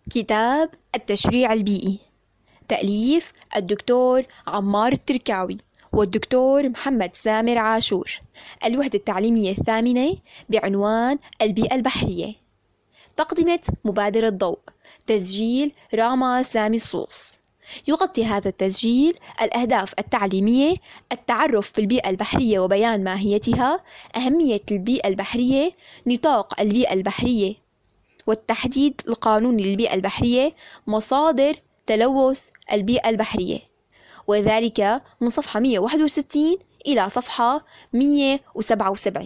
كتاب التشريع البيئي، تأليف الدكتور عمار التركاوي والدكتور محمد سامر عاشور. الوحدة التعليمية الثامنة بعنوان البيئة البحرية. تقدمة مبادرة ضوء، تسجيل راما سامي الصوص. يغطي هذا التسجيل الأهداف التعليمية: التعرف بالبيئة البحرية وبيان ماهيتها، أهمية البيئة البحرية، نطاق البيئة البحرية والتحديد القانوني للبيئة البحرية، مصادر تلوث البيئة البحرية، وذلك من صفحة 161 إلى صفحة 177.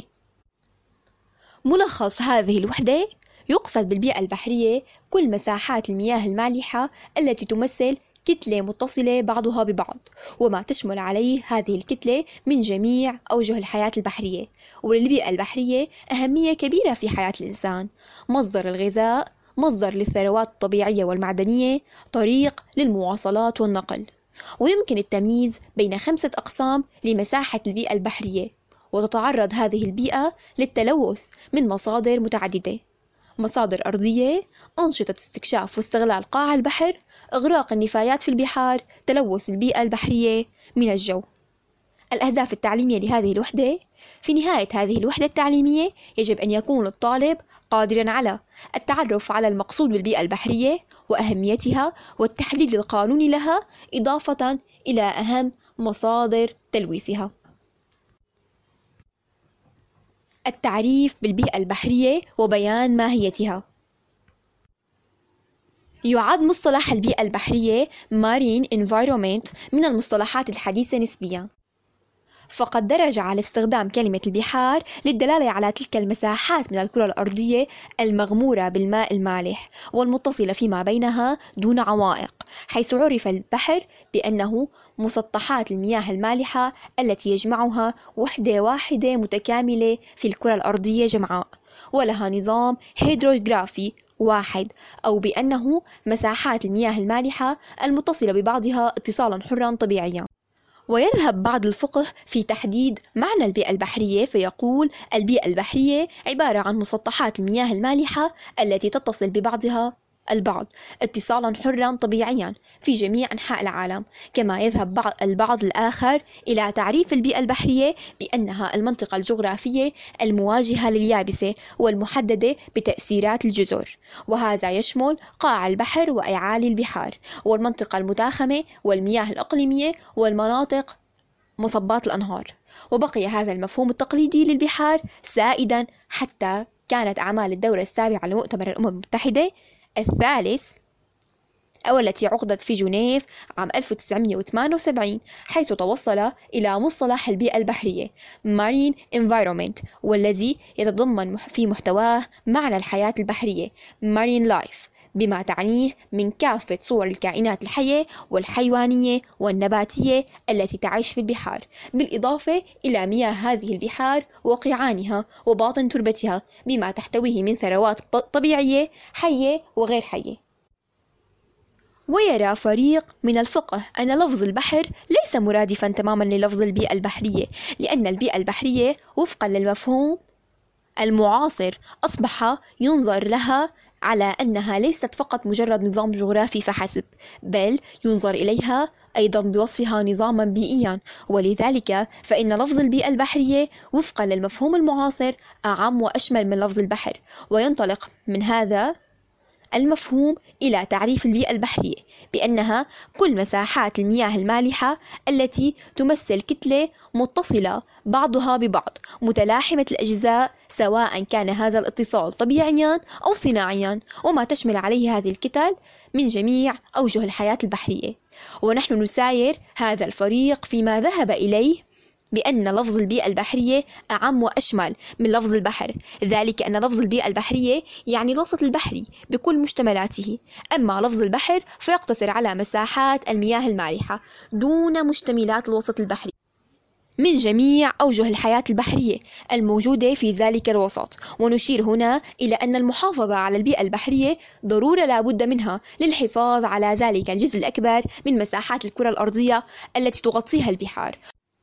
ملخص هذه الوحدة: يقصد بالبيئة البحرية كل مساحات المياه المالحة التي تمثل كتلة متصلة بعضها ببعض، وما تشمل عليه هذه الكتلة من جميع أوجه الحياة البحرية. وللبيئة البحرية أهمية كبيرة في حياة الإنسان: مصدر الغذاء، مصدر للثروات الطبيعية والمعدنية، طريق للمواصلات والنقل. ويمكن التمييز بين 5 أقسام لمساحة البيئة البحرية، وتتعرض هذه البيئة للتلوث من مصادر متعددة: مصادر أرضية، أنشطة استكشاف واستغلال قاع البحر، إغراق النفايات في البحار، تلوث البيئة البحرية من الجو. الأهداف التعليمية لهذه الوحدة: في نهاية هذه الوحدة التعليمية يجب أن يكون الطالب قادراً على التعرف على المقصود بالبيئة البحرية وأهميتها والتحديد القانوني لها، إضافة إلى أهم مصادر تلويثها. التعريف بالبيئة البحرية وبيان ماهيتها. يعد مصطلح البيئة البحرية Marine Environment من المصطلحات الحديثة نسبياً، فقد درج على استخدام كلمة البحار للدلالة على تلك المساحات من الكرة الأرضية المغمورة بالماء المالح والمتصلة فيما بينها دون عوائق، حيث عرف البحر بأنه مسطحات المياه المالحة التي يجمعها وحدة واحدة متكاملة في الكرة الأرضية جمعاء، ولها نظام هيدروغرافي واحد، أو بأنه مساحات المياه المالحة المتصلة ببعضها اتصالا حرا طبيعيا. ويذهب بعض الفقه في تحديد معنى البيئة البحرية، فيقول: البيئة البحرية عبارة عن مسطحات المياه المالحة التي تتصل ببعضها البعض اتصالا حرا طبيعيا في جميع أنحاء العالم. كما يذهب البعض الآخر إلى تعريف البيئة البحرية بأنها المنطقة الجغرافية المواجهة لليابسة والمحددة بتأثيرات الجزر، وهذا يشمل قاع البحر وأعالي البحار، والمنطقة المتاخمة، والمياه الإقليمية، والمناطق مصبات الأنهار. وبقي هذا المفهوم التقليدي للبحار سائدا حتى كانت أعمال الدورة السابعة لمؤتمر الأمم المتحدة الثالث، أو التي عقدت في جنيف عام 1978، حيث توصل إلى مصطلح البيئة البحرية Marine Environment، والذي يتضمن في محتواه معنى الحياة البحرية Marine Life، بما تعنيه من كافة صور الكائنات الحية والحيوانية والنباتية التي تعيش في البحار، بالإضافة إلى مياه هذه البحار وقيعانها وباطن تربتها، بما تحتويه من ثروات طبيعية حية وغير حية. ويرى فريق من الفقه أن لفظ البحر ليس مرادفا تماما للفظ البيئة البحرية، لأن البيئة البحرية وفقا للمفهوم المعاصر أصبح ينظر لها على أنها ليست فقط مجرد نظام جغرافي فحسب، بل ينظر إليها أيضا بوصفها نظاما بيئيا. ولذلك فإن لفظ البيئة البحرية وفقا للمفهوم المعاصر أعم وأشمل من لفظ البحر، وينطلق من هذا المفهوم إلى تعريف البيئة البحرية بأنها كل مساحات المياه المالحة التي تمثل كتلة متصلة بعضها ببعض متلاحمة الأجزاء، سواء كان هذا الاتصال طبيعيا أو صناعيا، وما تشمل عليه هذه الكتل من جميع أوجه الحياة البحرية. ونحن نساير هذا الفريق فيما ذهب إليه بأن لفظ البيئة البحرية أعم وأشمل من لفظ البحر، ذلك أن لفظ البيئة البحرية يعني الوسط البحري بكل مشتملاته، أما لفظ البحر فيقتصر على مساحات المياه المالحة دون مشتملات الوسط البحري من جميع أوجه الحياة البحرية الموجودة في ذلك الوسط. ونشير هنا إلى أن المحافظة على البيئة البحرية ضرورة لا بد منها للحفاظ على ذلك الجزء الأكبر من مساحات الكرة الأرضية التي تغطيها البحار.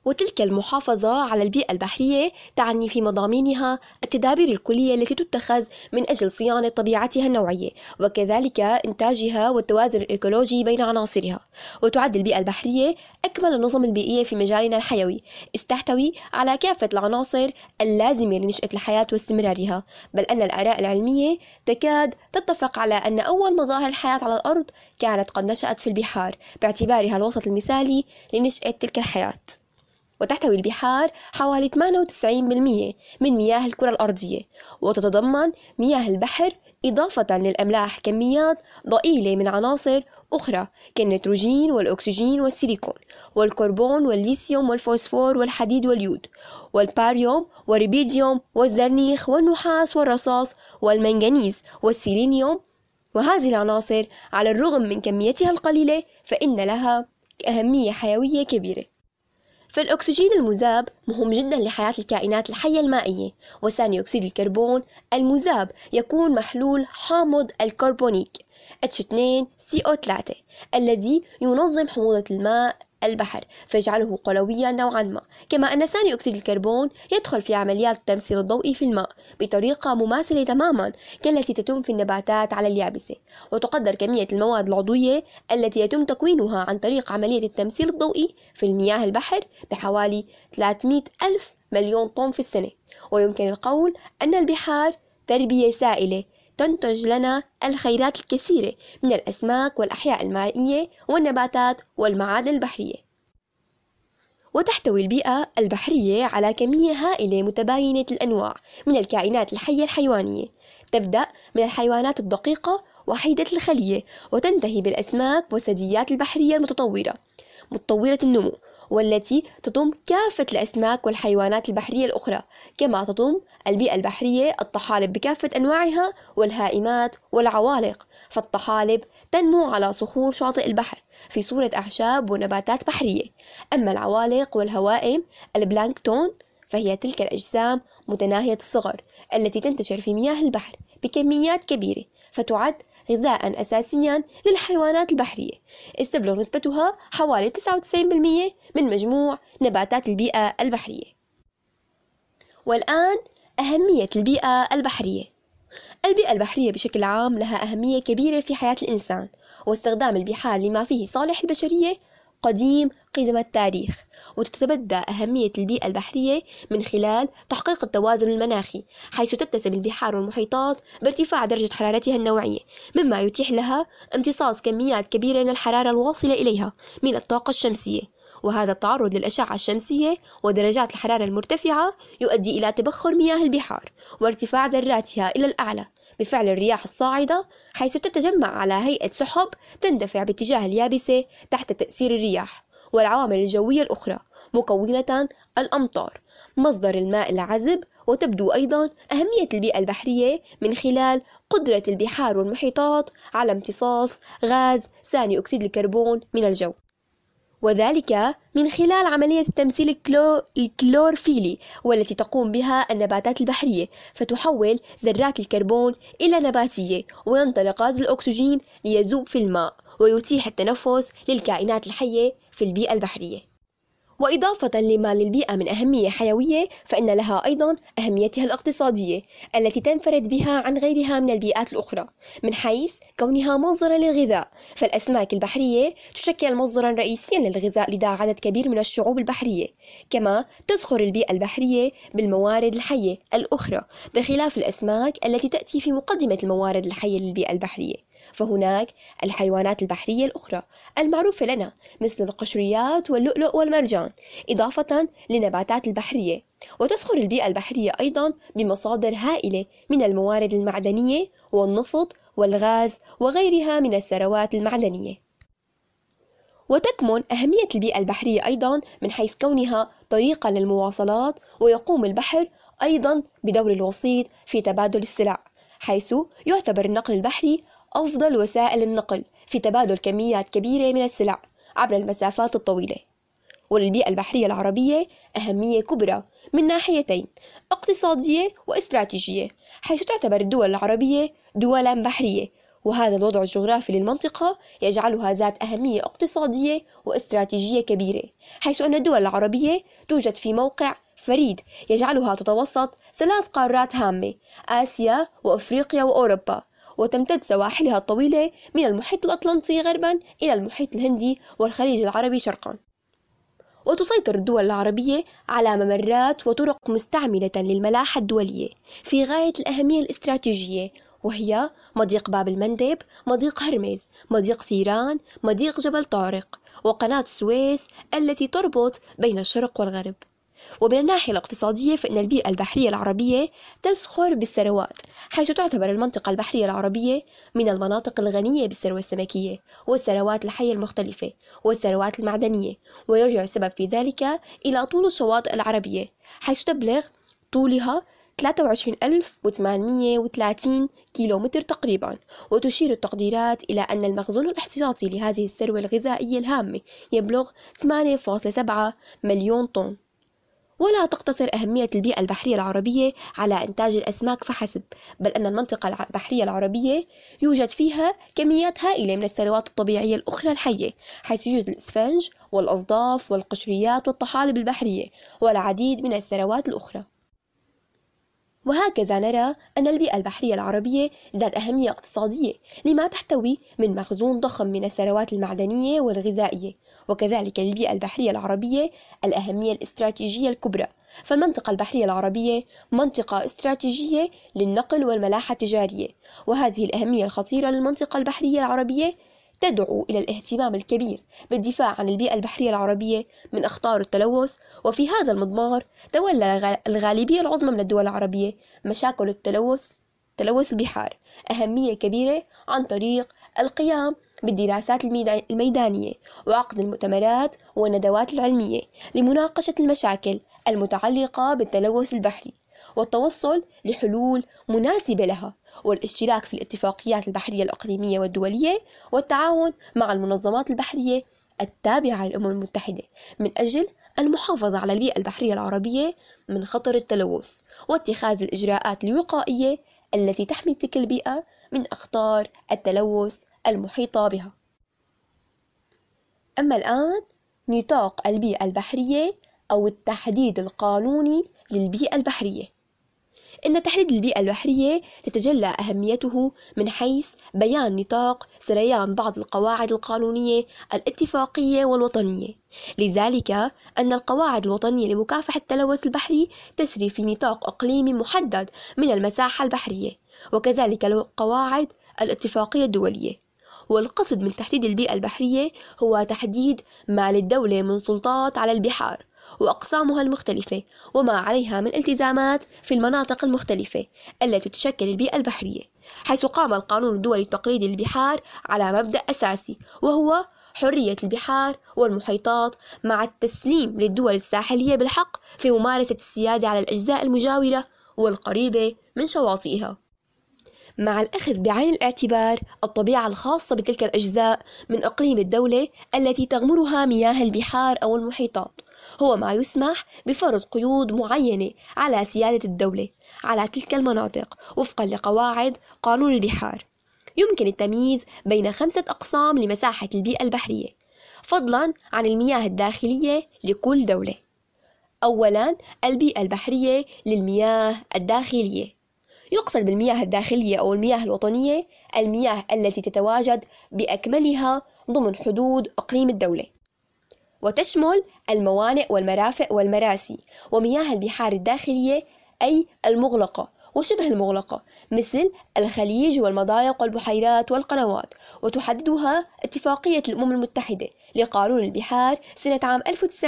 وتلك المحافظة على البيئة البحرية تعني في مضامينها التدابير الكلية التي تتخذ من أجل صيانة طبيعتها النوعية، وكذلك إنتاجها والتوازن الإيكولوجي بين عناصرها. وتعد البيئة البحرية أكمل النظم البيئية في مجالنا الحيوي، تحتوي على كافة العناصر اللازمة لنشأة الحياة واستمرارها، بل أن الآراء العلمية تكاد تتفق على أن أول مظاهر الحياة على الأرض كانت قد نشأت في البحار، باعتبارها الوسط المثالي لنشأة تلك الحياة. وتحتوي البحار حوالي 98% من مياه الكرة الأرضية، وتتضمن مياه البحر إضافة للأملاح كميات ضئيلة من عناصر أخرى كالنيتروجين والأكسجين والسيليكون والكربون والليثيوم والفوسفور والحديد واليود والباريوم والريبيديوم والزرنيخ والنحاس والرصاص والمنغنيز والسيلينيوم. وهذه العناصر على الرغم من كميتها القليلة فإن لها أهمية حيوية كبيرة. فالأكسجين المذاب مهم جدا لحياة الكائنات الحية المائية، وثاني أكسيد الكربون المذاب يكون محلول حامض الكربونيك H2CO3 الذي ينظم حموضة الماء البحر فيجعله قلويا نوعا ما، كما أن ثاني أكسيد الكربون يدخل في عمليات التمثيل الضوئي في الماء بطريقة مماثلة تماما كالتي تتم في النباتات على اليابسة. وتقدر كمية المواد العضوية التي يتم تكوينها عن طريق عملية التمثيل الضوئي في المياه البحر بحوالي 300 ألف مليون طن في السنة. ويمكن القول أن البحار تربية سائلة تنتج لنا الخيرات الكثيرة من الأسماك والأحياء المائية والنباتات والمعادن البحرية. وتحتوي البيئة البحرية على كمية هائلة متباينة الأنواع من الكائنات الحية الحيوانية، تبدأ من الحيوانات الدقيقة وحيدة الخلية وتنتهي بالأسماك والثدييات البحرية المتطورة متطورة النمو، والتي تضم كافة الأسماك والحيوانات البحرية الأخرى، كما تضم البيئة البحرية الطحالب بكافة أنواعها والهائمات والعوالق. فالطحالب تنمو على صخور شاطئ البحر في صورة أعشاب ونباتات بحرية، أما العوالق والهوائم البلانكتون فهي تلك الأجسام متناهية الصغر التي تنتشر في مياه البحر بكميات كبيرة، فتعد غذاء أساسيا للحيوانات البحرية، استبلغ نسبتها حوالي 99% من مجموع نباتات البيئة البحرية. والآن أهمية البيئة البحرية. البيئة البحرية بشكل عام لها أهمية كبيرة في حياة الإنسان، واستخدام البحار لما فيه صالح البشرية قديم قدم التاريخ. وتتبدى أهمية البيئة البحرية من خلال تحقيق التوازن المناخي، حيث تتسم البحار والمحيطات بارتفاع درجة حرارتها النوعية، مما يتيح لها امتصاص كميات كبيرة من الحرارة الواصلة إليها من الطاقة الشمسية. وهذا التعرض للأشعة الشمسية ودرجات الحرارة المرتفعة يؤدي إلى تبخر مياه البحار وارتفاع ذراتها إلى الأعلى بفعل الرياح الصاعدة، حيث تتجمع على هيئة سحب تندفع باتجاه اليابسة تحت تأثير الرياح والعوامل الجوية الأخرى مكونة الأمطار مصدر الماء العذب. وتبدو أيضا أهمية البيئة البحرية من خلال قدرة البحار والمحيطات على امتصاص غاز ثاني أكسيد الكربون من الجو، وذلك من خلال عملية التمثيل الكلورفيلي والتي تقوم بها النباتات البحرية، فتحول ذرات الكربون إلى نباتية وينطلق غاز الأكسجين ليذوب في الماء ويتيح التنفس للكائنات الحية في البيئة البحرية. وإضافة لما للبيئة من أهمية حيوية فإن لها أيضا أهميتها الاقتصادية التي تنفرد بها عن غيرها من البيئات الأخرى من حيث كونها مصدرا للغذاء. فالأسماك البحرية تشكل مصدرا رئيسيا للغذاء لدى عدد كبير من الشعوب البحرية، كما تزخر البيئة البحرية بالموارد الحية الأخرى بخلاف الأسماك التي تأتي في مقدمة الموارد الحية للبيئة البحرية. فهناك الحيوانات البحرية الأخرى المعروفة لنا مثل القشريات واللؤلؤ والمرجان، إضافة للنباتات البحرية. وتزخر البيئة البحرية أيضا بمصادر هائلة من الموارد المعدنية والنفط والغاز وغيرها من الثروات المعدنية. وتكمن أهمية البيئة البحرية أيضا من حيث كونها طريقة للمواصلات، ويقوم البحر أيضا بدور الوسيط في تبادل السلع، حيث يعتبر النقل البحري أفضل وسائل النقل في تبادل كميات كبيرة من السلع عبر المسافات الطويلة. وللبيئة البحرية العربية أهمية كبرى من ناحيتين اقتصادية واستراتيجية، حيث تعتبر الدول العربية دولا بحرية وهذا الوضع الجغرافي للمنطقة يجعلها ذات أهمية اقتصادية واستراتيجية كبيرة، حيث أن الدول العربية توجد في موقع فريد يجعلها تتوسط 3 قارات هامة: آسيا وأفريقيا وأوروبا، وتمتد سواحلها الطويلة من المحيط الأطلنطي غربا إلى المحيط الهندي والخليج العربي شرقا. وتسيطر الدول العربية على ممرات وطرق مستعملة للملاحة الدولية في غاية الأهمية الاستراتيجية، وهي مضيق باب المندب، مضيق هرمز، مضيق تيران، مضيق جبل طارق، وقناة السويس التي تربط بين الشرق والغرب. ومن الناحية الاقتصادية فإن البيئة البحرية العربية تزخر بالثروات، حيث تعتبر المنطقة البحرية العربية من المناطق الغنية بالثروة السمكية والثروات الحية المختلفة والثروات المعدنية، ويرجع السبب في ذلك إلى طول الشواطئ العربية، حيث تبلغ طولها 23,830 كيلومتر تقريبا. وتشير التقديرات إلى أن المخزون الاحتياطي لهذه الثروة الغذائية الهامة يبلغ 8.7 مليون طن. ولا تقتصر أهمية البيئة البحرية العربية على إنتاج الأسماك فحسب، بل أن المنطقة البحرية العربية يوجد فيها كميات هائلة من الثروات الطبيعية الأخرى الحية، حيث يوجد الإسفنج والأصداف والقشريات والطحالب البحرية والعديد من الثروات الأخرى. وهكذا نرى أن البيئة البحرية العربية ذات أهمية اقتصادية لما تحتوي من مخزون ضخم من الثروات المعدنية والغذائية، وكذلك للبيئة البحرية العربية الأهمية الاستراتيجية الكبرى، فالمنطقة البحرية العربية منطقة استراتيجية للنقل والملاحة التجارية، وهذه الأهمية الخطيرة للمنطقة البحرية العربية تدعو إلى الاهتمام الكبير بالدفاع عن البيئة البحرية العربية من أخطار التلوث. وفي هذا المضمار تولى الغالبية العظمى من الدول العربية مشاكل تلوث البحار أهمية كبيرة عن طريق القيام بالدراسات الميدانية وعقد المؤتمرات والندوات العلمية لمناقشة المشاكل المتعلقة بالتلوث البحري والتوصل لحلول مناسبة لها، والاشتراك في الاتفاقيات البحرية الإقليمية والدولية، والتعاون مع المنظمات البحرية التابعة للأمم المتحدة من أجل المحافظة على البيئة البحرية العربية من خطر التلوث، واتخاذ الإجراءات الوقائية التي تحمي تلك البيئة من أخطار التلوث المحيطة بها. أما الآن نطاق البيئة البحرية أو التحديد القانوني للبيئة البحرية. إن تحديد البيئة البحرية تتجلى أهميته من حيث بيان نطاق سريان بعض القواعد القانونية الاتفاقية والوطنية، لذلك أن القواعد الوطنية لمكافحة التلوث البحري تسري في نطاق إقليمي محدد من المساحة البحرية، وكذلك القواعد الاتفاقية الدولية. والقصد من تحديد البيئة البحرية هو تحديد ما للدولة من سلطات على البحار وأقسامها المختلفة وما عليها من التزامات في المناطق المختلفة التي تشكل البيئة البحرية، حيث قام القانون الدولي التقليدي للبحار على مبدأ أساسي وهو حرية البحار والمحيطات، مع التسليم للدول الساحلية بالحق في ممارسة السيادة على الأجزاء المجاورة والقريبة من شواطئها، مع الأخذ بعين الاعتبار الطبيعة الخاصة بتلك الأجزاء من إقليم الدولة التي تغمرها مياه البحار أو المحيطات. هو ما يسمح بفرض قيود معينة على سيادة الدولة على تلك المناطق وفقا لقواعد قانون البحار. يمكن التمييز بين 5 أقسام لمساحة البيئة البحرية فضلا عن المياه الداخلية لكل دولة. أولا، البيئة البحرية للمياه الداخلية. يقصد بالمياه الداخلية أو المياه الوطنية المياه التي تتواجد بأكملها ضمن حدود إقليم الدولة، وتشمل الموانئ والمرافق والمراسي ومياه البحار الداخلية أي المغلقة وشبه المغلقة مثل الخليج والمضايق والبحيرات والقنوات، وتحددها اتفاقية الأمم المتحدة لقانون البحار سنة عام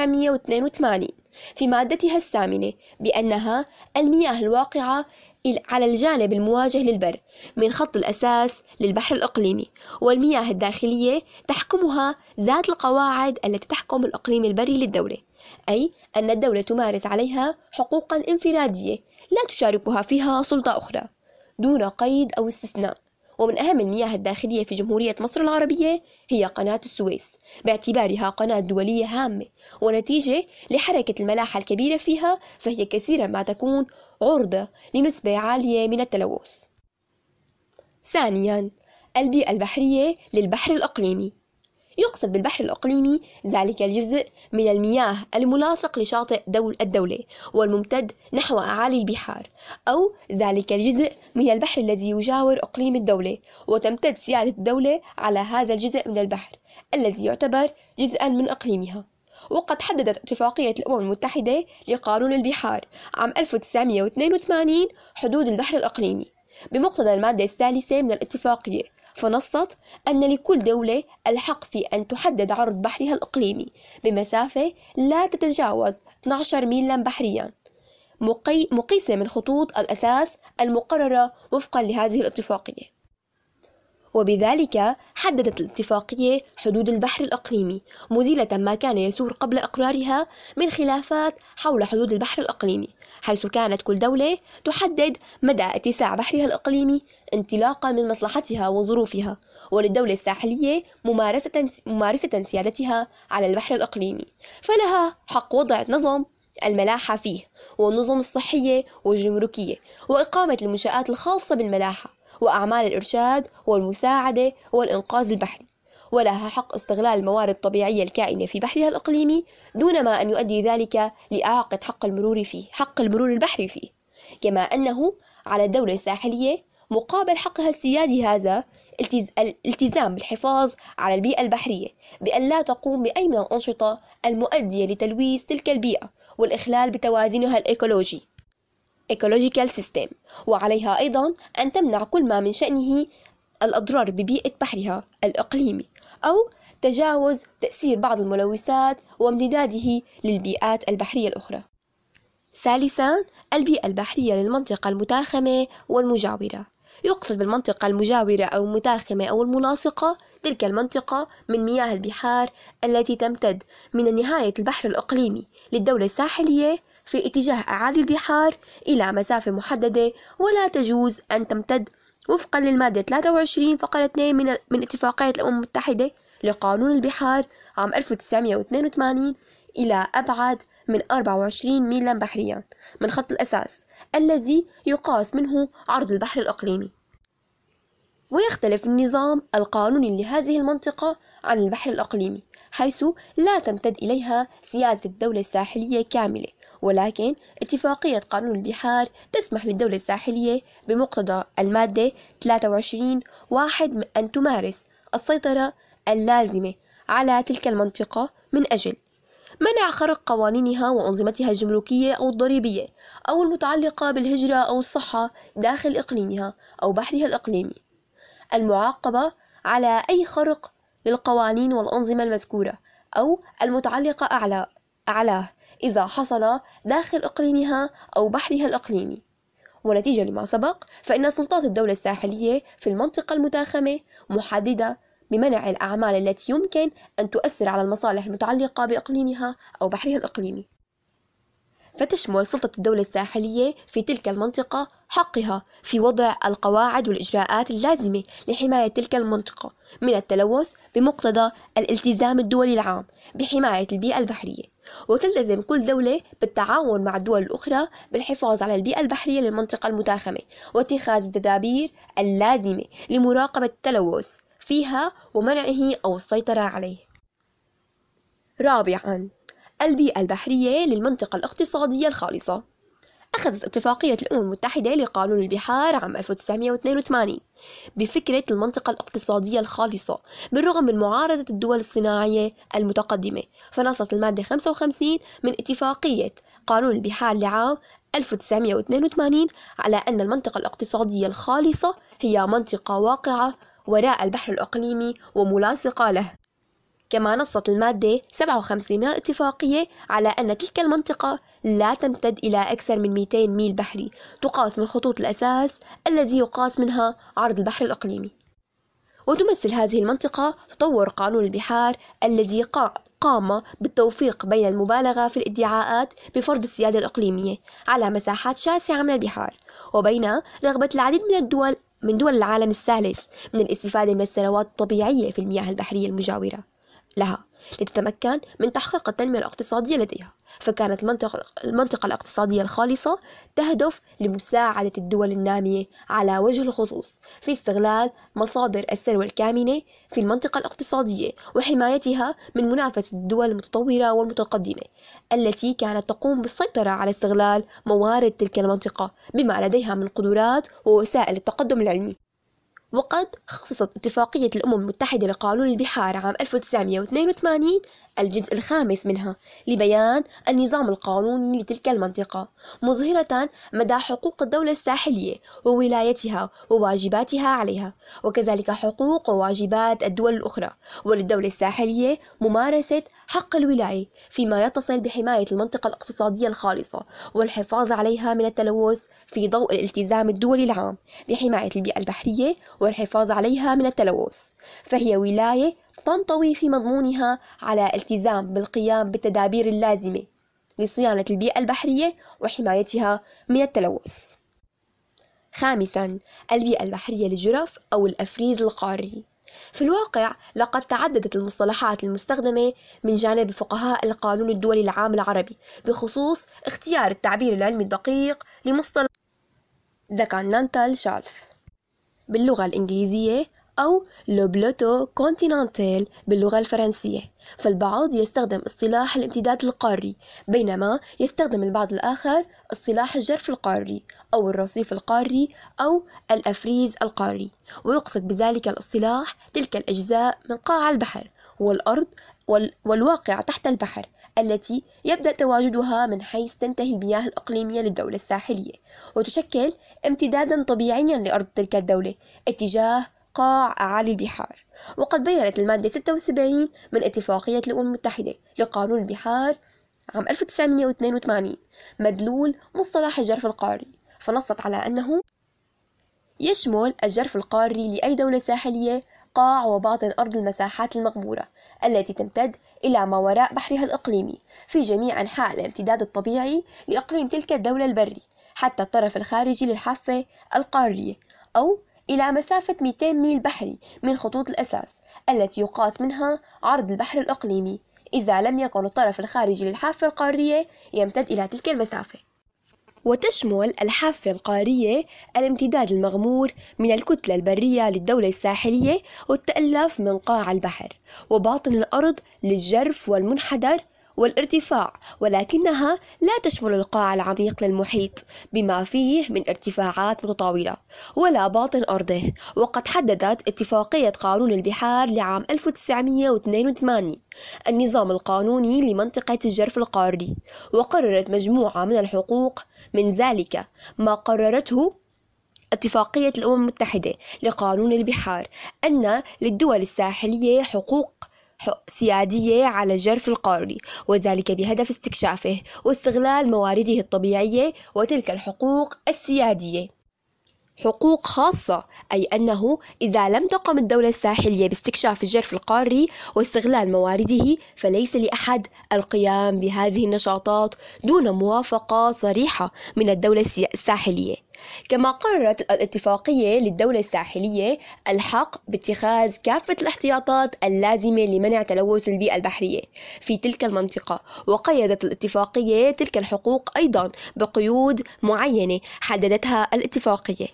1982 في مادتها الثامنة بأنها المياه الواقعة على الجانب المواجه للبر من خط الأساس للبحر الإقليمي، والمياه الداخلية تحكمها ذات القواعد التي تحكم الإقليم البري للدولة، أي أن الدولة تمارس عليها حقوقا انفرادية لا تشاركها فيها سلطة أخرى دون قيد أو استثناء. ومن أهم المياه الداخلية في جمهورية مصر العربية هي قناة السويس باعتبارها قناة دولية هامة، ونتيجة لحركة الملاحة الكبيرة فيها فهي كثيرا ما تكون عرضة لنسبة عالية من التلوث. ثانيا، البيئة البحرية للبحر الإقليمي. يقصد بالبحر الإقليمي ذلك الجزء من المياه الملاصق لشاطئ الدولة والممتد نحو أعالي البحار، أو ذلك الجزء من البحر الذي يجاور إقليم الدولة وتمتد سيادة الدولة على هذا الجزء من البحر الذي يعتبر جزءا من إقليمها. وقد حددت اتفاقية الأمم المتحدة لقانون البحار عام 1982 حدود البحر الإقليمي بمقتضى المادة الثالثة من الاتفاقية، فنصت أن لكل دولة الحق في أن تحدد عرض بحرها الإقليمي بمسافة لا تتجاوز 12 ميلا بحريا مقيسة من خطوط الأساس المقررة وفقا لهذه الاتفاقية. وبذلك حددت الاتفاقية حدود البحر الإقليمي مزيلة ما كان يسور قبل إقرارها من خلافات حول حدود البحر الإقليمي، حيث كانت كل دولة تحدد مدى اتساع بحرها الإقليمي انطلاقا من مصلحتها وظروفها، وللدولة الساحلية ممارسة سيادتها على البحر الإقليمي، فلها حق وضع نظم الملاحة فيه والنظم الصحية والجمركية وإقامة المنشآت الخاصة بالملاحة وأعمال الإرشاد والمساعدة والإنقاذ البحري، ولها حق استغلال الموارد الطبيعية الكائنة في بحرها الإقليمي دون ما أن يؤدي ذلك لإعاقة حق المرور البحري فيه. كما أنه على الدولة الساحلية مقابل حقها السيادي هذا الالتزام بالحفاظ على البيئة البحرية بأن لا تقوم بأي من الأنشطة المؤدية لتلويث تلك البيئة والإخلال بتوازنها الإيكولوجي ecological system، وعليها أيضا أن تمنع كل ما من شأنه الأضرار ببيئة بحرها الإقليمي أو تجاوز تأثير بعض الملوثات وامتداده للبيئات البحرية الأخرى. ثالثا، البيئة البحرية للمنطقة المتاخمة والمجاورة. يقصد بالمنطقة المجاورة أو المتاخمة أو الملاصقة تلك المنطقة من مياه البحار التي تمتد من نهاية البحر الإقليمي للدولة الساحلية في اتجاه أعالي البحار إلى مسافة محددة، ولا تجوز أن تمتد وفقا للمادة 23 فقرة 2 من اتفاقية الأمم المتحدة لقانون البحار عام 1982 إلى أبعد من 24 ميلا بحريا من خط الأساس الذي يقاس منه عرض البحر الإقليمي. ويختلف النظام القانوني لهذه المنطقة عن البحر الإقليمي، حيث لا تمتد إليها سيادة الدولة الساحلية كاملة، ولكن اتفاقية قانون البحار تسمح للدولة الساحلية بمقتضى المادة 23(1) أن تمارس السيطرة اللازمة على تلك المنطقة من أجل منع خرق قوانينها وأنظمتها الجمركية أو الضريبية أو المتعلقة بالهجرة أو الصحة داخل إقليمها أو بحرها الإقليمي، المعاقبة على أي خرق للقوانين والأنظمة المذكورة أو المتعلقة أعلاه إذا حصل داخل إقليمها أو بحرها الإقليمي. ونتيجة لما سبق، فإن سلطات الدولة الساحلية في المنطقة المتاخمة محددة بمنع الأعمال التي يمكن أن تؤثر على المصالح المتعلقة بإقليمها أو بحرها الإقليمي. فتشمل سلطة الدولة الساحلية في تلك المنطقة حقها في وضع القواعد والإجراءات اللازمة لحماية تلك المنطقة من التلوث بمقتضى الالتزام الدولي العام بحماية البيئة البحرية، وتلتزم كل دولة بالتعاون مع الدول الأخرى بالحفاظ على البيئة البحرية للمنطقة المتاخمة واتخاذ التدابير اللازمة لمراقبة التلوث فيها ومنعه أو السيطرة عليه. رابعاً، البيئة البحرية للمنطقة الاقتصادية الخالصة. أخذت اتفاقية الأمم المتحدة لقانون البحار عام 1982 بفكرة المنطقة الاقتصادية الخالصة بالرغم من معارضة الدول الصناعية المتقدمة، فنصت المادة 55 من اتفاقية قانون البحار لعام 1982 على أن المنطقة الاقتصادية الخالصة هي منطقة واقعة وراء البحر الإقليمي وملاصقة له. كما نصت المادة 57 من الاتفاقية على أن تلك المنطقة لا تمتد إلى أكثر من 200 ميل بحري تقاس من خطوط الأساس الذي يقاس منها عرض البحر الإقليمي. وتمثل هذه المنطقة تطور قانون البحار الذي قام بالتوفيق بين المبالغة في الادعاءات بفرض السيادة الإقليمية على مساحات شاسعة من البحار وبين رغبة العديد من دول العالم الثالث من الاستفادة من الثروات الطبيعية في المياه البحرية المجاورة لها لتتمكن من تحقيق التنمية الاقتصادية لديها. فكانت المنطقة الاقتصادية الخالصة تهدف لمساعدة الدول النامية على وجه الخصوص في استغلال مصادر الثروة الكامنة في المنطقة الاقتصادية وحمايتها من منافسة الدول المتطورة والمتقدمة التي كانت تقوم بالسيطرة على استغلال موارد تلك المنطقة بما لديها من قدرات ووسائل التقدم العلمي. وقد خصصت اتفاقية الأمم المتحدة لقانون البحار عام 1982 الجزء الخامس منها لبيان النظام القانوني لتلك المنطقة، مظهرة مدى حقوق الدولة الساحلية وولايتها وواجباتها عليها، وكذلك حقوق وواجبات الدول الأخرى. وللدولة الساحلية ممارسة حق الولاية فيما يتصل بحماية المنطقة الاقتصادية الخالصة والحفاظ عليها من التلوث في ضوء الالتزام الدولي العام بحماية البيئة البحرية والحفاظ عليها من التلوث. فهي ولاية تنطوي في مضمونها على التزام بالقيام بالتدابير اللازمة لصيانة البيئة البحرية وحمايتها من التلوث. خامساً، البيئة البحرية للجرف أو الأفريز القاري. في الواقع لقد تعددت المصطلحات المستخدمة من جانب فقهاء القانون الدولي العام العربي بخصوص اختيار التعبير العلمي الدقيق لمصطلح The Continental Shelf باللغة الإنجليزية أو لو بلوتو كونتيننتال باللغة الفرنسية. فالبعض يستخدم اصطلاح الامتداد القاري، بينما يستخدم البعض الآخر اصطلاح الجرف القاري أو الرصيف القاري أو الأفريز القاري، ويقصد بذلك الاصطلاح تلك الأجزاء من قاع البحر والأرض والواقع تحت البحر التي يبدأ تواجدها من حيث تنتهي المياه الإقليمية للدولة الساحلية، وتشكل امتدادا طبيعيا لأرض تلك الدولة اتجاه قاع أعالي البحار. وقد بيّنت المادة 76 من اتفاقية الأمم المتحدة لقانون البحار عام 1982 مدلول مصطلح الجرف القاري، فنصت على أنه يشمل الجرف القاري لأي دولة ساحلية قاع وباطن أرض المساحات المغمورة التي تمتد إلى ما وراء بحرها الإقليمي في جميع أنحاء الامتداد الطبيعي لإقليم تلك الدولة البري حتى الطرف الخارجي للحافة القارية، أو إلى مسافة 200 ميل بحري من خطوط الأساس التي يقاس منها عرض البحر الإقليمي إذا لم يكن الطرف الخارجي للحافة القارية يمتد إلى تلك المسافة. وتشمل الحافة القارية الامتداد المغمور من الكتلة البرية للدولة الساحلية والتألف من قاع البحر وباطن الأرض للجرف والمنحدر والارتفاع، ولكنها لا تشمل القاع العميق للمحيط بما فيه من ارتفاعات متطاولة ولا باطن أرضه. وقد حددت اتفاقية قانون البحار لعام 1982 النظام القانوني لمنطقة الجرف القاري، وقررت مجموعة من الحقوق، من ذلك ما قررته اتفاقية الأمم المتحدة لقانون البحار أن للدول الساحلية حقوق سيادية على الجرف القاري، وذلك بهدف استكشافه واستغلال موارده الطبيعية. وتلك الحقوق السيادية حقوق خاصة، أي أنه إذا لم تقم الدولة الساحلية باستكشاف الجرف القاري واستغلال موارده فليس لأحد القيام بهذه النشاطات دون موافقة صريحة من الدولة الساحلية. كما قررت الاتفاقية للدولة الساحلية الحق باتخاذ كافة الاحتياطات اللازمة لمنع تلوث البيئة البحرية في تلك المنطقة، وقيدت الاتفاقية تلك الحقوق أيضا بقيود معينة حددتها الاتفاقية.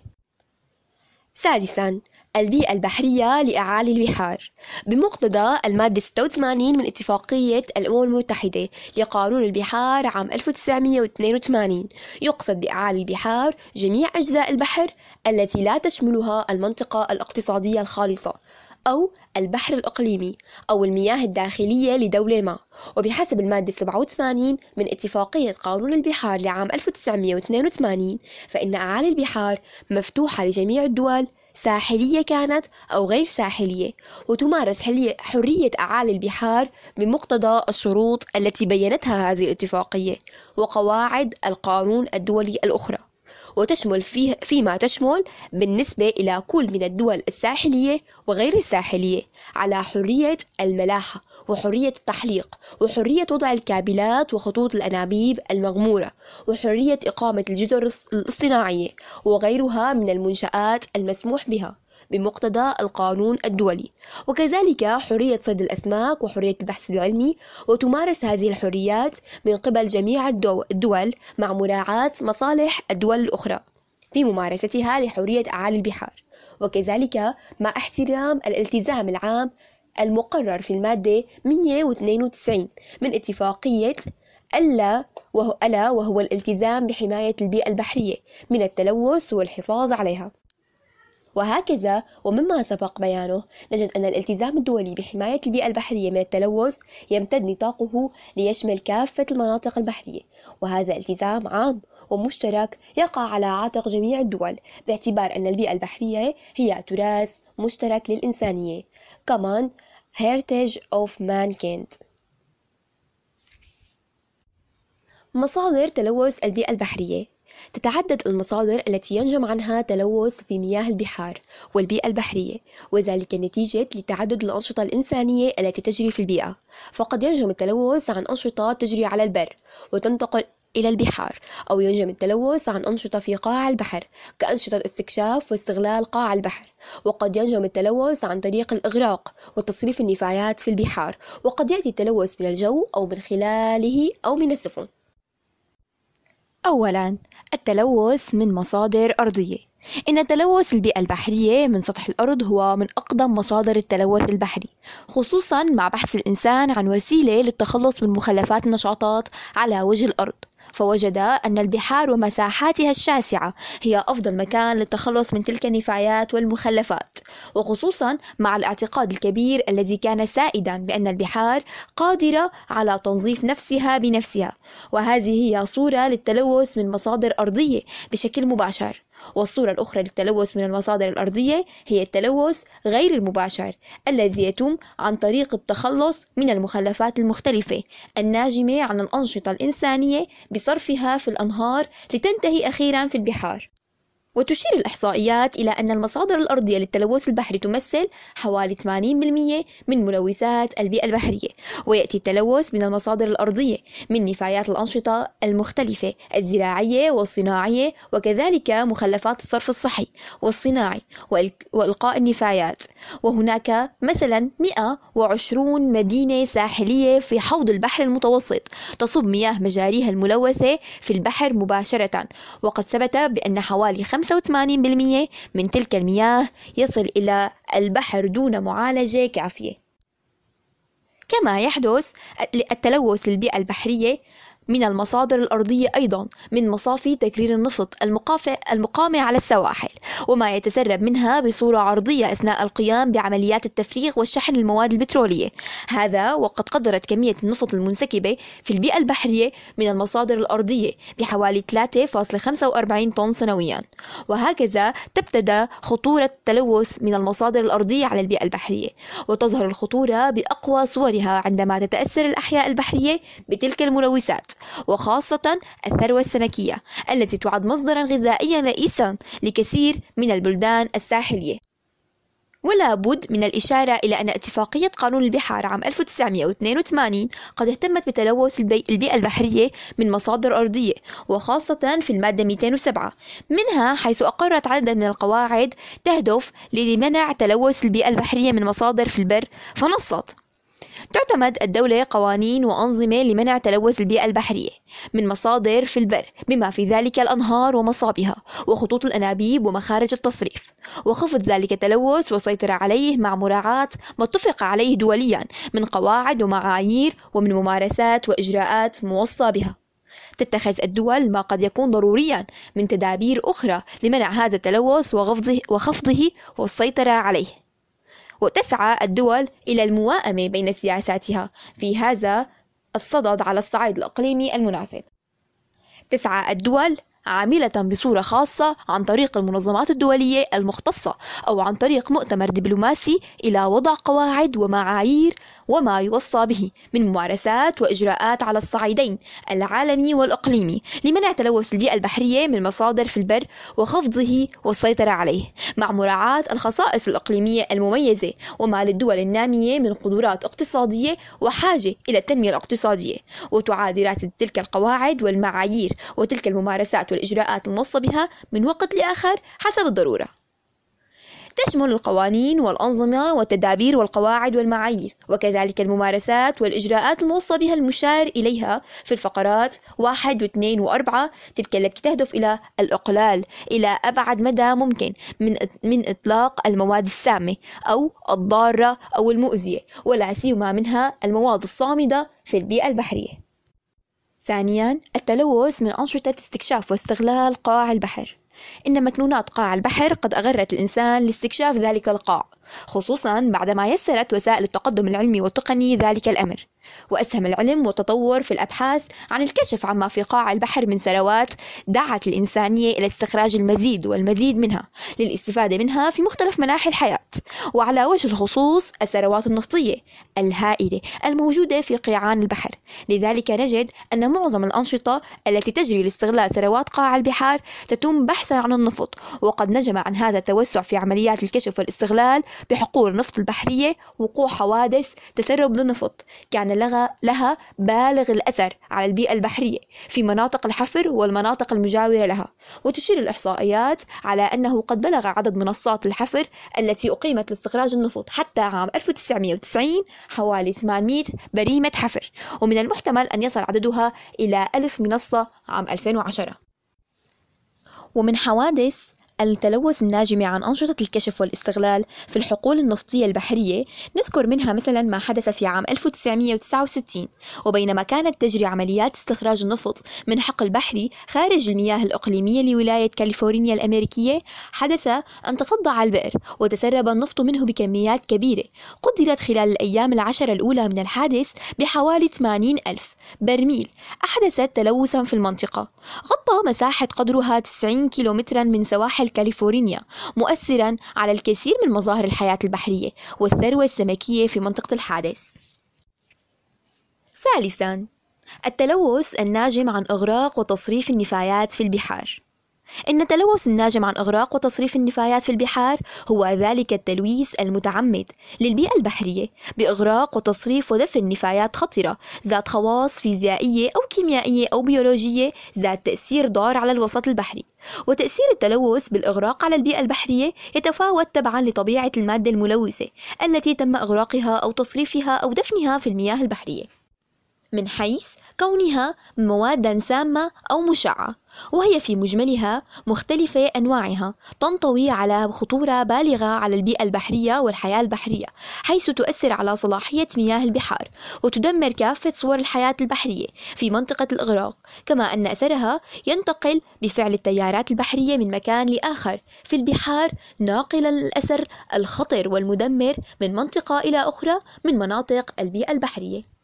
سادسا، البيئة البحرية لأعالي البحار. بمقتضى المادة 86 من اتفاقية الأمم المتحدة لقانون البحار عام 1982 يقصد بأعالي البحار جميع أجزاء البحر التي لا تشملها المنطقة الاقتصادية الخالصة أو البحر الإقليمي أو المياه الداخلية لدولة ما. وبحسب المادة 87 من اتفاقية قانون البحار لعام 1982 فإن أعالي البحار مفتوحة لجميع الدول ساحلية كانت أو غير ساحلية، وتمارس حرية أعالي البحار بمقتضى الشروط التي بيّنتها هذه الاتفاقية وقواعد القانون الدولي الأخرى، وتشمل فيما تشمل بالنسبة إلى كل من الدول الساحلية وغير الساحلية على حرية الملاحة وحرية التحليق وحرية وضع الكابلات وخطوط الأنابيب المغمورة وحرية إقامة الجزر الاصطناعية وغيرها من المنشآت المسموح بها بمقتضى القانون الدولي، وكذلك حرية صيد الأسماك وحرية البحث العلمي، وتمارس هذه الحريات من قبل جميع الدول مع مراعاة مصالح الدول الأخرى في ممارستها لحرية أعالي البحار، وكذلك مع احترام الالتزام العام المقرر في المادة 192 من اتفاقية ألا وهو الالتزام بحماية البيئة البحرية من التلوث والحفاظ عليها. وهكذا ومما سبق بيانه نجد أن الالتزام الدولي بحماية البيئة البحرية من التلوث يمتد نطاقه ليشمل كافة المناطق البحرية، وهذا التزام عام ومشترك يقع على عاتق جميع الدول، باعتبار أن البيئة البحرية هي تراث مشترك للإنسانية Common Heritage of Mankind. مصادر تلوث البيئة البحرية: تتعدد المصادر التي ينجم عنها تلوث في مياه البحار والبيئة البحرية، وذلك نتيجة لتعدد الأنشطة الإنسانية التي تجري في البيئة. فقد ينجم التلوث عن أنشطة تجري على البر وتنتقل إلى البحار، أو ينجم التلوث عن أنشطة في قاع البحر كأنشطة استكشاف واستغلال قاع البحر، وقد ينجم التلوث عن طريق الإغراق وتصريف النفايات في البحار، وقد يأتي التلوث من الجو أو من خلاله أو من السفن. أولاً، التلوث من مصادر أرضية. إن تلوث البيئة البحرية من سطح الأرض هو من أقدم مصادر التلوث البحري، خصوصاً مع بحث الإنسان عن وسيلة للتخلص من مخلفات النشاطات على وجه الأرض، فوجد أن البحار ومساحاتها الشاسعة هي أفضل مكان للتخلص من تلك النفايات والمخلفات، وخصوصا مع الاعتقاد الكبير الذي كان سائدا بأن البحار قادرة على تنظيف نفسها بنفسها. وهذه هي صورة للتلوث من مصادر أرضية بشكل مباشر. والصورة الأخرى للتلوث من المصادر الأرضية هي التلوث غير المباشر الذي يتم عن طريق التخلص من المخلفات المختلفة الناجمة عن الأنشطة الإنسانية بصرفها في الأنهار لتنتهي أخيرا في البحار. وتشير الإحصائيات إلى أن المصادر الأرضية للتلوث البحري تمثل حوالي 80% من ملوثات البيئة البحرية، ويأتي التلوث من المصادر الأرضية من نفايات الأنشطة المختلفة الزراعية والصناعية، وكذلك مخلفات الصرف الصحي والصناعي وإلقاء النفايات. وهناك مثلا 120 مدينة ساحلية في حوض البحر المتوسط تصب مياه مجاريها الملوثة في البحر مباشرة، وقد ثبت بأن حوالي 85% من تلك المياه يصل إلى البحر دون معالجة كافية. كما يحدث التلوث للبيئة البحرية من المصادر الأرضية أيضا من مصافي تكرير النفط المقامة على السواحل، وما يتسرب منها بصورة عرضية أثناء القيام بعمليات التفريغ والشحن للمواد البترولية. هذا وقد قدرت كمية النفط المنسكبة في البيئة البحرية من المصادر الأرضية بحوالي 3.45 طن سنويا. وهكذا تبتدى خطورة التلوث من المصادر الأرضية على البيئة البحرية، وتظهر الخطورة بأقوى صورها عندما تتأثر الأحياء البحرية بتلك الملوثات، وخاصة الثروة السمكية التي تعد مصدرا غذائيا رئيسا لكثير من البلدان الساحلية. ولا بد من الإشارة إلى أن اتفاقية قانون البحار عام 1982 قد اهتمت بتلوث البيئة البحرية من مصادر أرضية، وخاصة في المادة 207 منها، حيث أقرت عددا من القواعد تهدف لمنع تلوث البيئة البحرية من مصادر في البر. فنصت: تعتمد الدولة قوانين وأنظمة لمنع تلوث البيئة البحرية من مصادر في البر، بما في ذلك الأنهار ومصابها وخطوط الأنابيب ومخارج التصريف، وخفض ذلك التلوث والسيطرة عليه مع مراعاة ما اتفق عليه دوليا من قواعد ومعايير ومن ممارسات وإجراءات موصى بها. تتخذ الدول ما قد يكون ضروريا من تدابير أخرى لمنع هذا التلوث وخفضه والسيطرة عليه. وتسعى الدول إلى الموائمة بين سياساتها في هذا الصدد على الصعيد الإقليمي المناسب. تسعى الدول عاملة بصورة خاصة عن طريق المنظمات الدولية المختصة أو عن طريق مؤتمر دبلوماسي إلى وضع قواعد ومعايير وما يوصى به من ممارسات وإجراءات على الصعيدين العالمي والإقليمي لمنع تلوث البيئة البحرية من مصادر في البر وخفضه والسيطرة عليه، مع مراعاة الخصائص الإقليمية المميزة وما للدول النامية من قدرات اقتصادية وحاجة إلى التنمية الاقتصادية، وتعادلات تلك القواعد والمعايير وتلك الممارسات والإجراءات الموصى بها من وقت لآخر حسب الضرورة. تشمل القوانين والأنظمة والتدابير والقواعد والمعايير، وكذلك الممارسات والإجراءات الموصى بها المشار إليها في الفقرات 1 و2 و4، تلك التي تهدف إلى الإقلال إلى أبعد مدى ممكن من إطلاق المواد السامة أو الضارة أو المؤذية، ولا سيما منها المواد الصامدة في البيئة البحرية. ثانياً، التلوث من أنشطة استكشاف واستغلال قاع البحر. إن مكنونات قاع البحر قد أغرت الإنسان لاستكشاف ذلك القاع، خصوصاً بعدما يسرت وسائل التقدم العلمي والتقني ذلك الأمر، وأسهم العلم والتطور في الأبحاث عن الكشف عما في قاع البحر من ثروات دعت الإنسانية إلى استخراج المزيد والمزيد منها للاستفادة منها في مختلف مناحي الحياة، وعلى وجه الخصوص الثروات النفطية الهائلة الموجودة في قيعان البحر. لذلك نجد أن معظم الأنشطة التي تجري لاستغلال ثروات قاع البحار تتم بحثا عن النفط، وقد نجم عن هذا التوسع في عمليات الكشف والاستغلال بحقول النفط البحرية وقوع حوادث تسرب للنفط كان لها بالغ الأثر على البيئة البحرية في مناطق الحفر والمناطق المجاورة لها. وتشير الإحصائيات على أنه قد بلغ عدد منصات الحفر التي أقيمت لاستخراج النفط حتى عام 1990 حوالي 800 بريمة حفر، ومن المحتمل أن يصل عددها إلى 1000 منصة عام 2010. ومن حوادث التلوث الناجمة عن أنشطة الكشف والاستغلال في الحقول النفطية البحرية نذكر منها مثلا ما حدث في عام 1969، وبينما كانت تجري عمليات استخراج النفط من حقل بحري خارج المياه الإقليمية لولاية كاليفورنيا الأمريكية، حدث أن تصدع البئر وتسرب النفط منه بكميات كبيرة قدرت خلال الأيام 10 الأولى من الحادث بحوالي 80,000 برميل، أحدثت تلوثا في المنطقة غطى مساحة قدرها 90 كيلومترا من سواحل كاليفورنيا، مؤثرا على الكثير من مظاهر الحياة البحرية والثروة السمكية في منطقة الحادث. ثالثا، التلوث الناجم عن إغراق وتصريف النفايات في البحار. إن التلوث الناجم عن إغراق وتصريف النفايات في البحار هو ذلك التلويث المتعمد للبيئة البحرية بإغراق وتصريف ودفن نفايات خطرة ذات خواص فيزيائية أو كيميائية أو بيولوجية ذات تأثير ضار على الوسط البحري. وتأثير التلوث بالإغراق على البيئة البحرية يتفاوت تبعاً لطبيعة المادة الملوثة التي تم إغراقها أو تصريفها أو دفنها في المياه البحرية، من حيث كونها مواداً سامة أو مشعة، وهي في مجملها مختلفة أنواعها تنطوي على خطورة بالغة على البيئة البحرية والحياة البحرية، حيث تؤثر على صلاحية مياه البحار وتدمر كافة صور الحياة البحرية في منطقة الإغراق، كما أن أثرها ينتقل بفعل التيارات البحرية من مكان لآخر في البحار، ناقلا الأثر الخطر والمدمر من منطقة إلى أخرى من مناطق البيئة البحرية.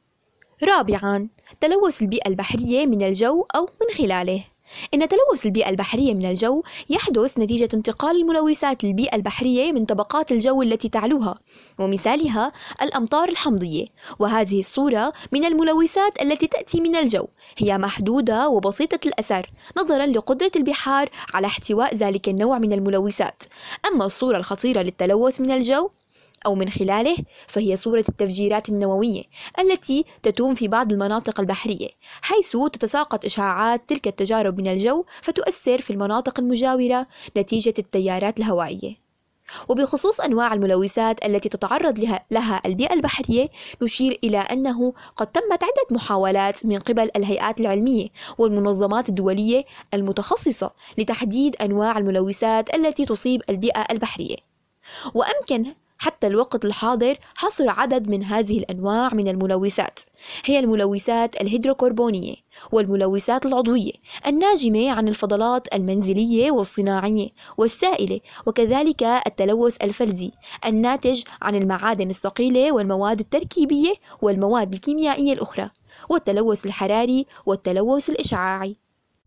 رابعاً، تلوث البيئة البحرية من الجو أو من خلاله. إن تلوث البيئة البحرية من الجو يحدث نتيجة انتقال الملوثات للبيئة البحرية من طبقات الجو التي تعلوها، ومثالها الأمطار الحمضية. وهذه الصورة من الملوثات التي تأتي من الجو هي محدودة وبسيطة الأثر نظراً لقدرة البحار على احتواء ذلك النوع من الملوثات. أما الصورة الخطيرة للتلوث من الجو أو من خلاله فهي صورة التفجيرات النووية التي تتم في بعض المناطق البحرية، حيث تتساقط إشعاعات تلك التجارب من الجو فتؤثر في المناطق المجاورة نتيجة التيارات الهوائية. وبخصوص أنواع الملوثات التي تتعرض لها البيئة البحرية نشير إلى أنه قد تمت عدة محاولات من قبل الهيئات العلمية والمنظمات الدولية المتخصصة لتحديد أنواع الملوثات التي تصيب البيئة البحرية، وأمكن حتى الوقت الحاضر حصر عدد من هذه الأنواع من الملوثات، هي الملوثات الهيدروكربونية والملوثات العضوية الناجمة عن الفضلات المنزلية والصناعية والسائلة، وكذلك التلوث الفلزي الناتج عن المعادن الثقيلة والمواد التركيبية والمواد الكيميائية الأخرى، والتلوث الحراري والتلوث الإشعاعي.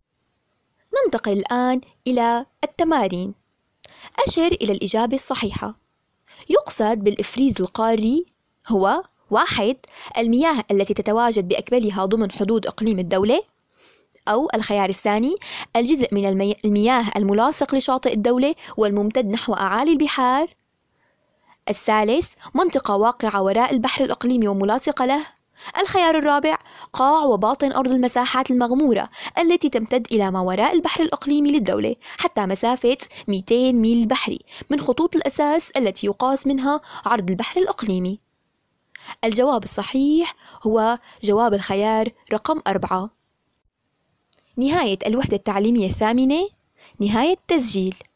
ننتقل الآن إلى التمارين. أشر إلى الإجابة الصحيحة. يقصد بالإفريز القاري هو 1. المياه التي تتواجد بأكملها ضمن حدود إقليم الدولة، أو الخيار الثاني الجزء من المياه الملاصق لشاطئ الدولة والممتد نحو أعالي البحار. الثالث منطقة واقعة وراء البحر الإقليمي وملاصقة له. الخيار الرابع: قاع وباطن أرض المساحات المغمورة التي تمتد إلى ما وراء البحر الإقليمي للدولة حتى مسافة 200 ميل بحري من خطوط الأساس التي يقاس منها عرض البحر الإقليمي. الجواب الصحيح هو جواب الخيار رقم 4. نهاية الوحدة التعليمية الثامنة. نهاية تسجيل.